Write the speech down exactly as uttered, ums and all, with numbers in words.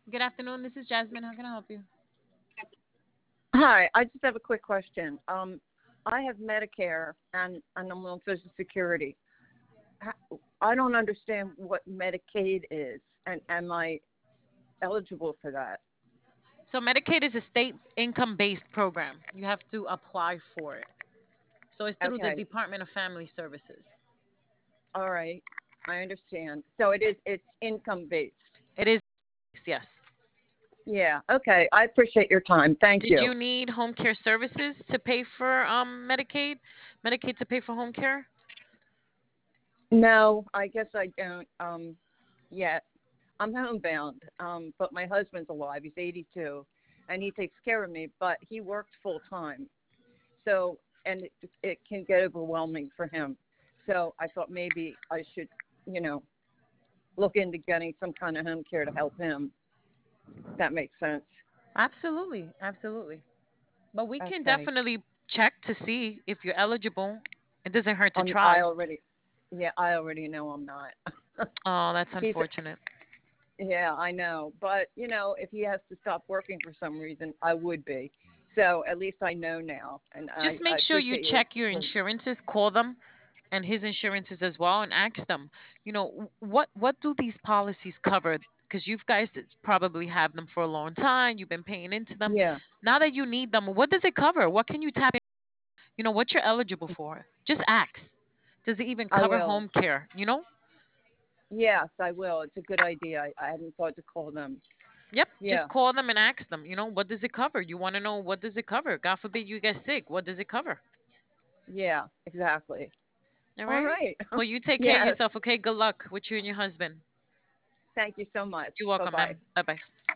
Good afternoon. This is Jasmine. How can I help you? Hi, I just have a quick question. Um, I have Medicare and, and I'm on Social Security. Ha- I don't understand what Medicaid is, and am I eligible for that? So Medicaid is a state income-based program. You have to apply for it. So it's through the Okay, Department of Family Services. all right, I understand. So it is it's income based. It is, yes. Yeah, okay. I appreciate your time. Thank Did you. you need home care services to pay for um Medicaid? Medicaid to pay for home care? No, I guess I don't um yet. I'm homebound, um, but my husband's alive. He's eighty-two, and he takes care of me. But he works full time, so and it, it can get overwhelming for him. So I thought maybe I should, you know, look into getting some kind of home care to help him. If that makes sense. Absolutely, absolutely. But we can Okay. definitely check to see if you're eligible. It doesn't hurt to Um, I try. already, yeah, I already know I'm not. Oh, that's He's, unfortunate. yeah, I know, but you know, if he has to stop working for some reason, I would be. So at least I know now, and I, Just I make sure you appreciate your. check your insurances, call them and his insurances as well, and ask them, you know, "W- what what do these policies cover? Because you guys it's probably have them for a long time, you've been paying into them. Yeah, Now that you need them, what does it cover? What can you tap in? You know, what you're eligible for? Just ask. Does it even I cover will. home care? You know? Yes, I will. It's a good idea. I, I hadn't thought to call them. Yep, just Yeah, call them and ask them, you know, what does it cover? You want to know what does it cover? God forbid you get sick. What does it cover? yeah, exactly. All All right. right. Well, you take care of Yes. yourself, okay? Good luck with you and your husband. Thank you so much. You're Bye welcome, bye. ma'am. Bye bye.